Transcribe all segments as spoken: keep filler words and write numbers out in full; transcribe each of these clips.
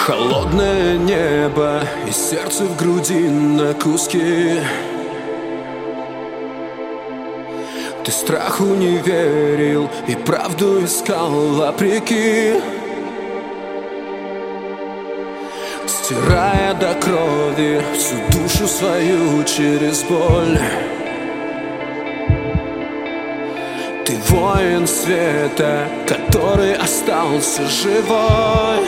Холодное небо и сердце в груди на куски. Ты страху не верил и правду искал вопреки, стирая до крови всю душу свою через боль. Ты воин света, который остался живой.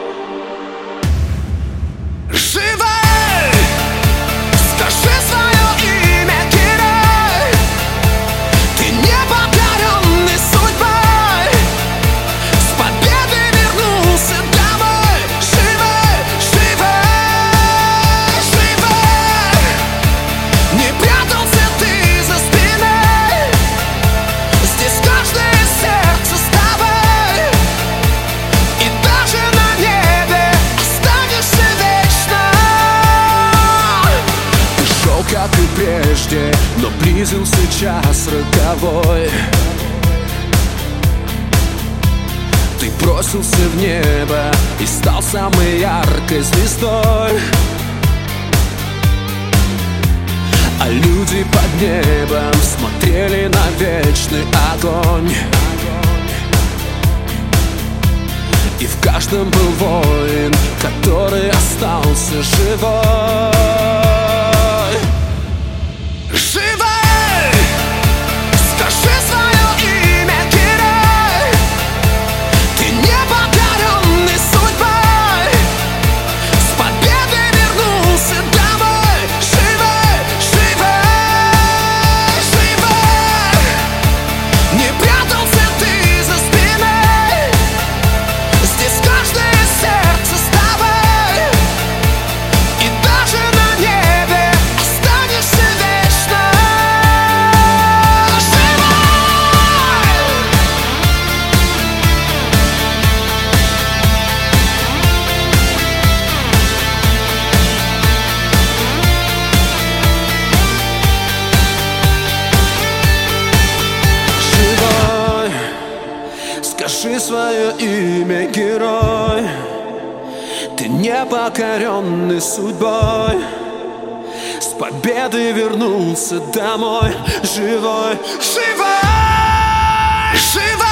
Живой! Скажи свое имя, герой! Ты не покоренный судьбой, с победой вернулся домой. Живой, живой, живой! Не прятался ты за спиной, здесь каждое сердце с тобой. И даже на небе останешься вечно. Ты шел, как и прежде, но близился час роковой. Ты бросился в небо и стал самой яркой звездой. А люди под небом смотрели на вечный огонь. И в каждом был воин, который остался живой. Живой! Скажи свое имя, герой! Ты не покоренный судьбой, с победой вернулся домой. Живой, живой, живой! Не прятался ты за спиной, здесь каждое сердце с тобой. И даже на небе останешься вечно. Живой! Скажи свое имя, герой! Ты не покоренный судьбой, с победой вернулся домой. Живой, живой, живой!